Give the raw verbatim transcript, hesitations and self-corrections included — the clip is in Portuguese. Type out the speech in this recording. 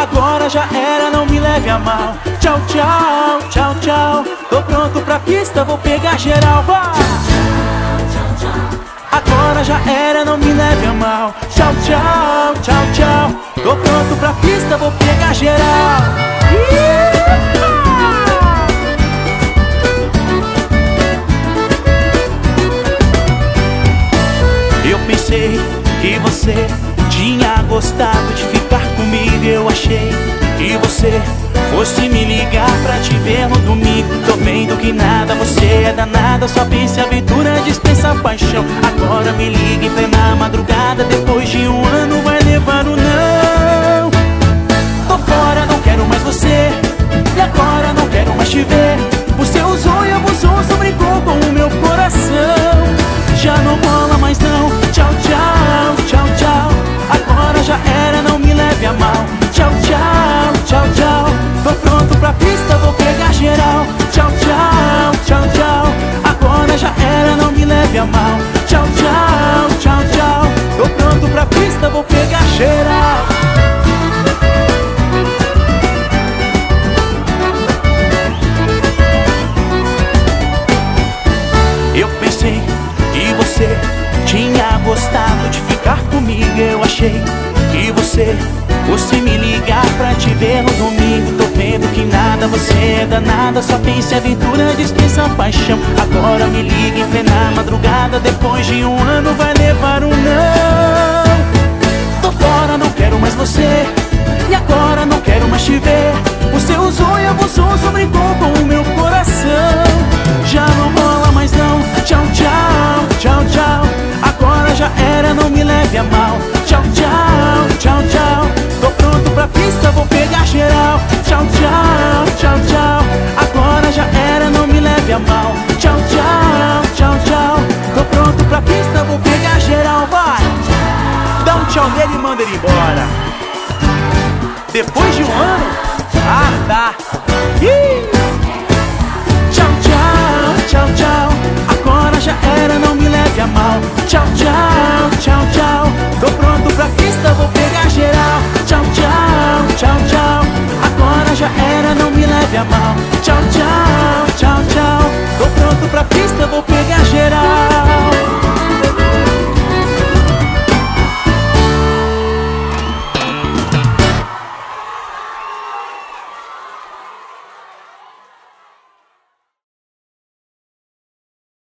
Agora já era, não me leve a mal. Tchau, tchau, tchau, tchau. Tô pronto pra pista, vou pegar geral, vai. Agora já era, não me leve a mal. Tchau, tchau, tchau, tchau. Tô pronto pra pista, vou pegar geral. Eu pensei que você tinha gostado de ficar comigo. Eu achei que você fosse me ligar pra te ver no domingo. Tô vendo que nada, você é danada. Só pensa em aventura, dispensa paixão. Agora me liga em plena madrugada. Depois de um ano vai levar o não. Tô fora, não quero mais você. E agora não quero mais te ver. Você usou e abusou, só brincou com o meu coração. Já não rola mais não. Tchau, tchau, tchau, tchau. Agora já era, não me leve a mal. Tchau, tchau, tchau, tchau. Tô pronto pra pista, vou pegar geral. Tchau, tchau, tchau, tchau. Agora já era, não me leve a mal. Tchau, tchau, tchau, tchau. Tô pronto pra pista, vou pegar geral. Eu pensei que você tinha gostado de ficar comigo. Eu achei que você fosse me ligar pra te ver no domingo. Tô vendo que nada, você é danada. Só pensa em aventura, dispensa paixão. Agora me liga em plena madrugada. Depois de um ano vai levar um não. Tô fora, não quero mais você. E agora não quero mais te ver. Você usou e abusou, só brincou com o meu coração. Já não rola mais não. Tchau, tchau, tchau, tchau. Agora já era, não me leve a mal. Tchau, tchau, tchau, tchau. Tô pronto pra pista, vou pegar geral. Tchau, tchau, tchau, tchau. Agora já era, não me leve a mal. Tchau, tchau, tchau, tchau. Tô pronto pra pista, vou pegar geral, vai. Dá um tchau nele e manda ele embora. Depois de um ano? Ah, tá. Ih!